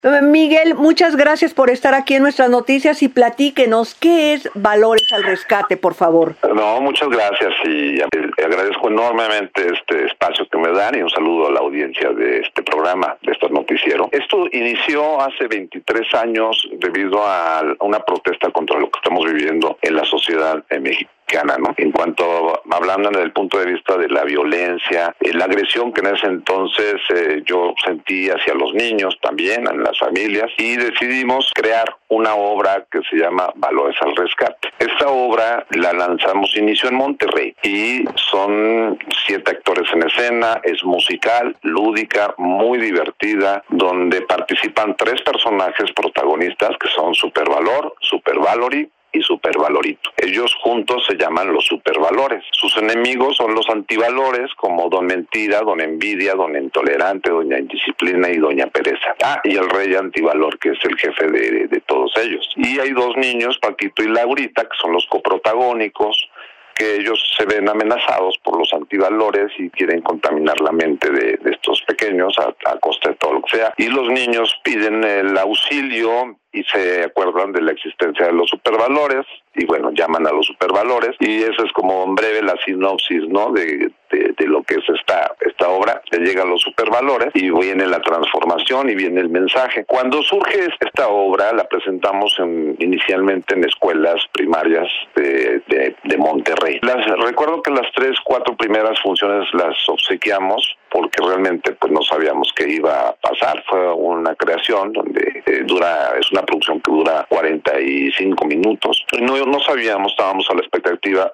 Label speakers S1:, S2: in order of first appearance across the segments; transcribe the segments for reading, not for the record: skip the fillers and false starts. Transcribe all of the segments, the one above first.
S1: Miguel, muchas gracias por estar aquí en nuestras noticias y platíquenos qué es Valores al Rescate, por favor.
S2: No, muchas gracias y agradezco enormemente este espacio que me dan y un saludo a la audiencia de este programa, de este noticiero. Esto inició hace 23 años debido a una protesta contra lo que estamos viviendo en la sociedad en México. ¿No? En cuanto, hablando desde el punto de vista de la violencia, la agresión que en ese entonces yo sentí hacia los niños también, en las familias, y decidimos crear una obra que se llama Valores al Rescate. Esta obra la lanzamos, inició en Monterrey, y son 7 actores en escena, es musical, lúdica, muy divertida, donde participan 3 personajes protagonistas que son Supervalor, Supervalory y Supervalorito. Ellos juntos se llaman los supervalores. Sus enemigos son los antivalores, como Don Mentira, Don Envidia, Don Intolerante, Doña Indisciplina y Doña Pereza. Y el Rey Antivalor, que es el jefe de todos ellos. Y hay 2 niños, Paquito y Laurita, que son los coprotagónicos, que ellos se ven amenazados por los antivalores y quieren contaminar la mente de estos pequeños a costa de todo lo que sea. Y los niños piden el auxilio y se acuerdan de la existencia de los supervalores y bueno, llaman a los supervalores y eso es como en breve la sinopsis, ¿no? de lo que es esta obra. Se llega a los supervalores y viene la transformación y viene el mensaje. Cuando surge esta obra la presentamos inicialmente en escuelas primarias de Monterrey. Recuerdo que las 3, 4 primeras funciones las obsequiamos porque realmente pues no sabíamos qué iba a pasar. Fue una creación donde es una producción que dura 45 minutos. No sabíamos, estábamos a la expectativa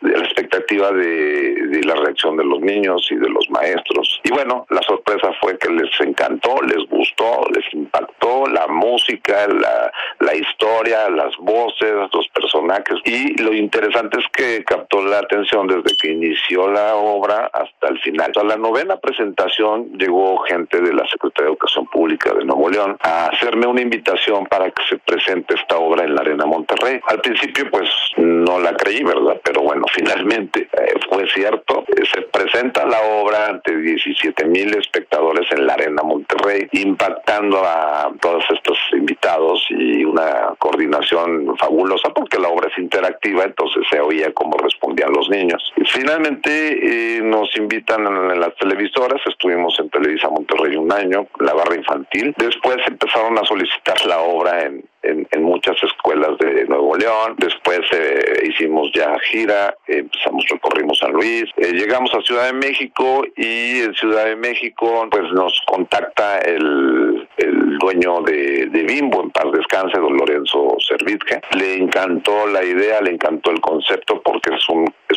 S2: de la reacción de los niños y de los maestros. Y bueno, la sorpresa fue que les encantó, les gustó, les impactó la música, la historia, las voces, los personajes. Y lo interesante es que captó la atención desde que inició la obra hasta el final. A la 9ª presentación llegó gente de la Secretaría de Educación Pública de Nuevo León a hacerme una invitación para que se presente esta obra en la Arena Monterrey. Al principio pues no la creí, ¿verdad? Pero bueno, finalmente fue cierto. Se presenta la obra ante 17,000 espectadores en la Arena Monterrey, impactando a todos estos invitados y una coordinación fabulosa porque la obra es interactiva, entonces se oía cómo respondían los niños. Y finalmente nos invitan en las televisoras, estuvimos en Televisa Monterrey un año, la barra infantil. Después empezaron a solicitar la obra en muchas escuelas de Nuevo León. Después hicimos ya gira, recorrimos San Luis, llegamos a Ciudad de México y en Ciudad de México pues nos contacta el dueño de Bimbo, en paz descanse, don Lorenzo Servitje. Le encantó la idea, le encantó el concepto porque es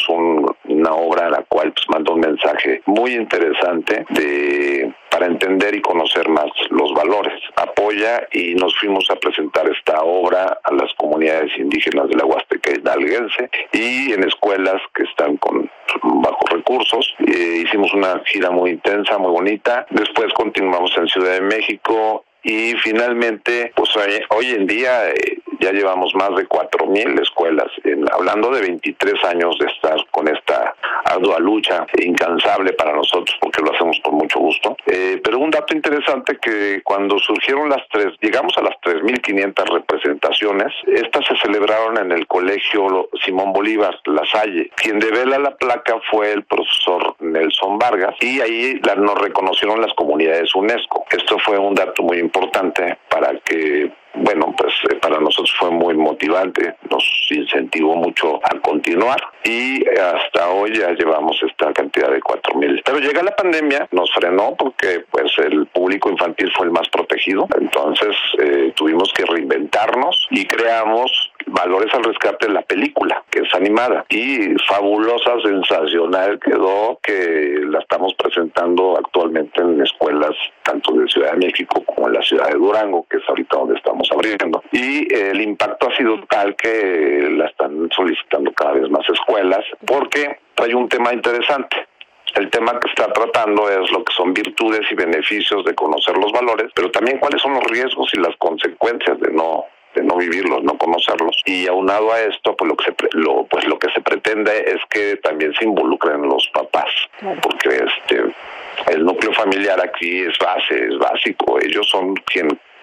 S2: una obra a la cual pues manda un mensaje muy interesante para entender y conocer más los valores. Apoya y nos fuimos a presentar esta obra a las comunidades indígenas de la Huasteca hidalguense y en escuelas que están con bajos recursos. Hicimos una gira muy intensa, muy bonita. Después continuamos en Ciudad de México y finalmente, pues hoy en día ya llevamos más de 4,000 escuelas, hablando de 23 años de estar con esta ardua lucha incansable para nosotros, porque lo hacemos con mucho gusto. Pero un dato interesante que cuando surgieron llegamos a las 3,500 representaciones, estas se celebraron en el Colegio Simón Bolívar, La Salle. Quien devela la placa fue el profesor Nelson Vargas y ahí nos reconocieron las comunidades UNESCO. Esto fue un dato muy importante para que para nosotros fue muy motivante, nos incentivó mucho a continuar y hasta hoy ya llevamos esta cantidad de 4,000. Pero llega la pandemia, nos frenó porque pues el público infantil fue el más protegido, entonces tuvimos que reinventarnos y creamos Valores al Rescate, la película, que es animada y fabulosa, sensacional quedó, que la estamos presentando actualmente en escuelas tanto de Ciudad de México como en la ciudad de Durango, que es ahorita donde estamos abriendo. Y el impacto ha sido tal que la están solicitando cada vez más escuelas porque trae un tema interesante. El tema que está tratando es lo que son virtudes y beneficios de conocer los valores, pero también cuáles son los riesgos y las consecuencias de no vivirlos, no conocerlos. Y aunado a esto, pues lo que se pretende es que también se involucren los papás, porque el núcleo familiar aquí es básico. Ellos son quien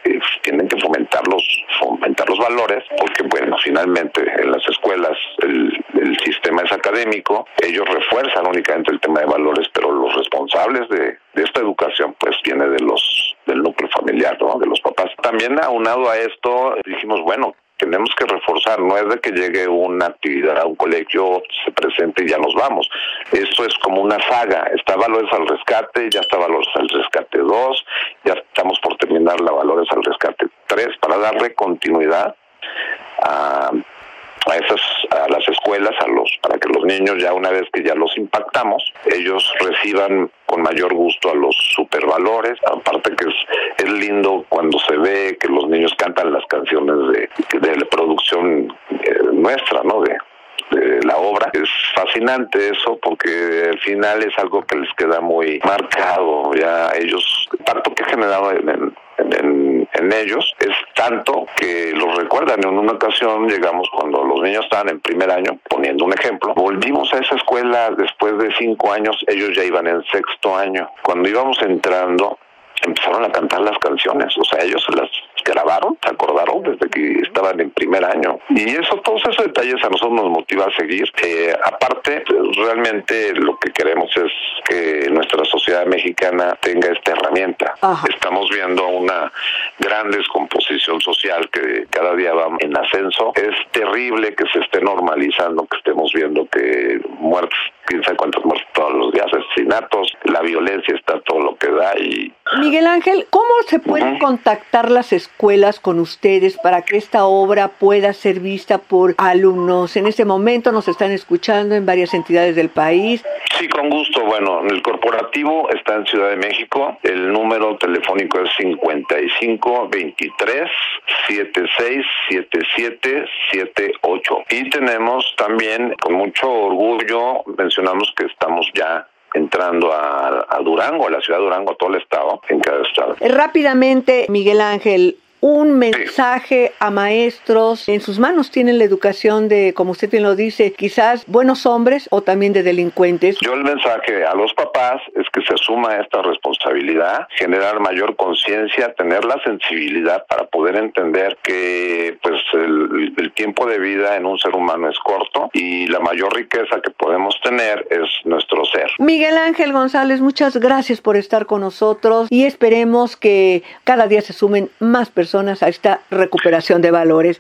S2: tienen que fomentar los valores, porque bueno, finalmente en las escuelas el sistema es académico, ellos refuerzan únicamente el tema de valores, pero los responsables de esta educación pues viene del núcleo familiar, ¿no? De los papás. También aunado a esto dijimos, bueno, tenemos que reforzar, no es de que llegue una actividad a un colegio, se presente y ya nos vamos. Esto es como una saga, está Valores al Rescate, ya está Valores al Rescate 2, ya estamos por terminar la Valores al Rescate 3, para darle continuidad a las escuelas, para que los niños, ya una vez que ya los impactamos, ellos reciban con mayor gusto a los supervalores. Aparte que es lindo cuando se ve que los niños cantan las canciones de la producción nuestra, ¿no? De la obra. Es fascinante eso, porque al final es algo que les queda muy marcado. Ya ellos, el impacto que ha generado en ellos es tanto que los recuerdan. En una ocasión llegamos, cuando los niños estaban en primer año, poniendo un ejemplo, volvimos a esa escuela después de 5 años, ellos ya iban en 6º año. Cuando íbamos entrando, empezaron a cantar las canciones, o sea, ellos se las grabaron, se acordaron desde que estaban en primer año. Y todos esos detalles a nosotros nos motiva a seguir. Aparte, realmente lo que queremos es que nuestra sociedad mexicana tenga esta herramienta. Ajá. Estamos viendo una gran descomposición social que cada día va en ascenso. Es terrible que se esté normalizando, que estemos viendo que muertes, quién sabe cuántas muertes todos los días, asesinatos, la violencia está todo lo que da. Y
S1: Miguel Ángel, ¿cómo se pueden contactar las escuelas con ustedes para que esta obra pueda ser vista por alumnos? En este momento nos están escuchando en varias entidades del país.
S2: Sí, con gusto. Bueno, el corporativo está en Ciudad de México. El número telefónico es 55 23 76 77 78. Y tenemos también, con mucho orgullo, mencionamos que estamos ya entrando a Durango, a la ciudad de Durango, a todo el estado, en cada estado.
S1: Rápidamente, Miguel Ángel, un mensaje a maestros. En sus manos tienen la educación de, como usted bien lo dice, quizás buenos hombres o también de delincuentes.
S2: Yo el mensaje a los papás es que se asuma esta responsabilidad, generar mayor conciencia, tener la sensibilidad para poder entender que pues el tiempo de vida en un ser humano es corto y la mayor riqueza que podemos tener es nuestro ser.
S1: Miguel Ángel González, muchas gracias por estar con nosotros y esperemos que cada día se sumen más personas a esta recuperación de valores.